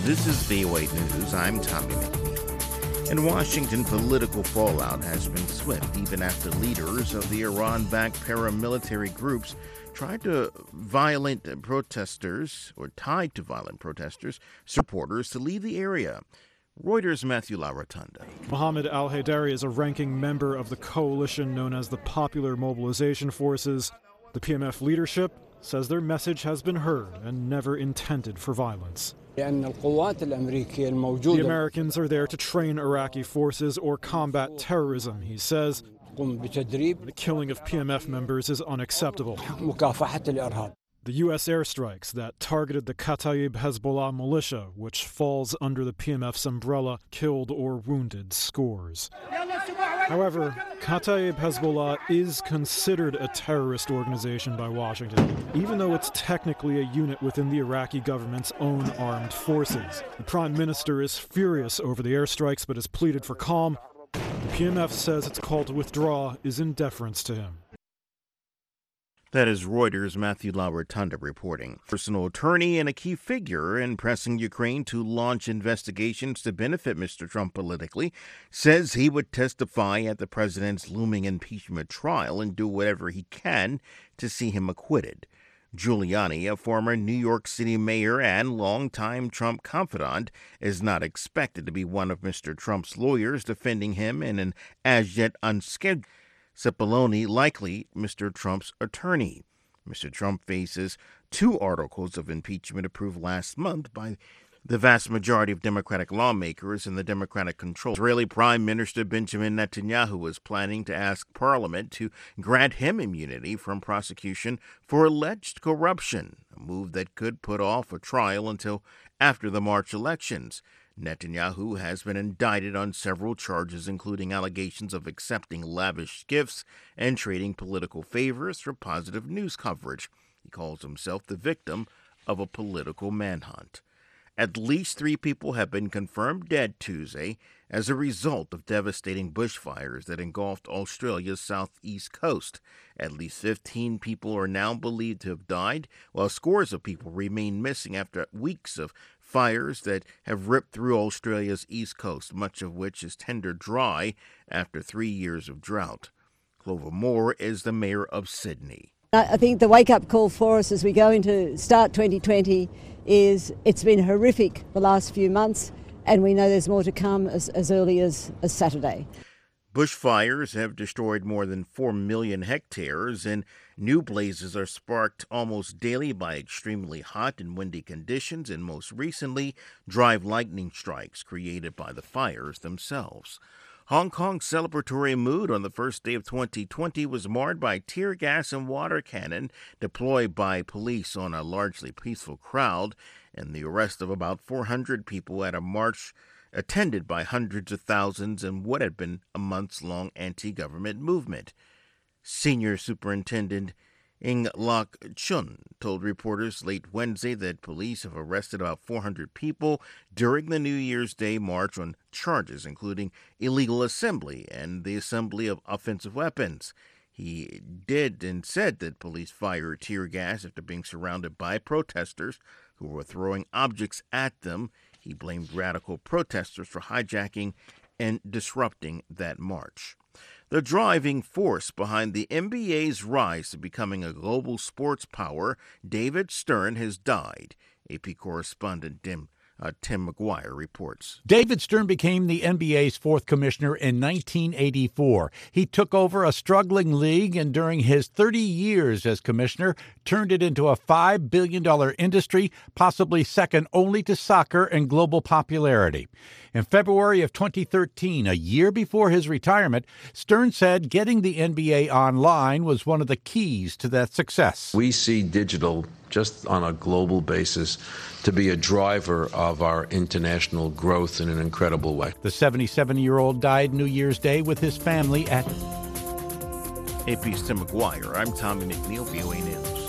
This is VOA News. I'm Tommy McNeil. In Washington, political fallout has been swift, even after leaders of the Iran-backed paramilitary groups tied to violent protesters, supporters to leave the area. Reuters' Matthew LaRotunda. Mohammed al-Haidari is a ranking member of the coalition known as the Popular Mobilization Forces. The PMF leadership says their message has been heard and never intended for violence. The Americans are there to train Iraqi forces or combat terrorism, he says. The killing of PMF members is unacceptable. The U.S. airstrikes that targeted the Kataib Hezbollah militia, which falls under the PMF's umbrella, killed or wounded scores. However, Kataib Hezbollah is considered a terrorist organization by Washington, even though it's technically a unit within the Iraqi government's own armed forces. The Prime Minister is furious over the airstrikes but has pleaded for calm. The PMF says its call to withdraw is in deference to him. That is Reuters' Matthew LaRotunda reporting. Personal attorney and a key figure in pressing Ukraine to launch investigations to benefit Mr. Trump politically says he would testify at the president's looming impeachment trial and do whatever he can to see him acquitted. Giuliani, a former New York City mayor and longtime Trump confidant, is not expected to be one of Mr. Trump's lawyers defending him in an as-yet unscheduled. Cipollone, likely Mr. Trump's attorney. Mr. Trump faces 2 articles of impeachment approved last month by the vast majority of Democratic lawmakers in the Democratic-controlled Israeli Prime Minister Benjamin Netanyahu is planning to ask Parliament to grant him immunity from prosecution for alleged corruption, a move that could put off a trial until after the March elections. Netanyahu has been indicted on several charges, including allegations of accepting lavish gifts and trading political favors for positive news coverage. He calls himself the victim of a political manhunt. At least 3 people have been confirmed dead Tuesday as a result of devastating bushfires that engulfed Australia's southeast coast. At least 15 people are now believed to have died, while scores of people remain missing after weeks of fires that have ripped through Australia's east coast, much of which is tender dry after 3 years of drought. Clover Moore is the mayor of Sydney. I think the wake-up call for us as we go into start 2020 is it's been horrific the last few months, and we know there's more to come as early as Saturday. Bushfires have destroyed more than 4 million hectares, and new blazes are sparked almost daily by extremely hot and windy conditions, and most recently, dry lightning strikes created by the fires themselves. Hong Kong's celebratory mood on the first day of 2020 was marred by tear gas and water cannon deployed by police on a largely peaceful crowd, and the arrest of about 400 people at a march attended by hundreds of thousands in what had been a months-long anti-government movement. Senior Superintendent Ng Lak Chun told reporters late Wednesday that police have arrested about 400 people during the New Year's Day march on charges including illegal assembly and the assembly of offensive weapons. He did and said that police fired tear gas after being surrounded by protesters who were throwing objects at them. He blamed radical protesters for hijacking and disrupting that march. The driving force behind the NBA's rise to becoming a global sports power, David Stern, has died. AP correspondent Tim McGuire reports. David Stern became the NBA's 4th commissioner in 1984. He took over a struggling league and during his 30 years as commissioner turned it into a $5 billion industry, possibly second only to soccer in global popularity. In February of 2013, a year before his retirement, Stern said getting the NBA online was one of the keys to that success. We see digital just on a global basis to be a driver of our international growth in an incredible way. The 77-year-old died New Year's Day with his family at AP's Tim McGuire. I'm Tommy McNeil, VOA News.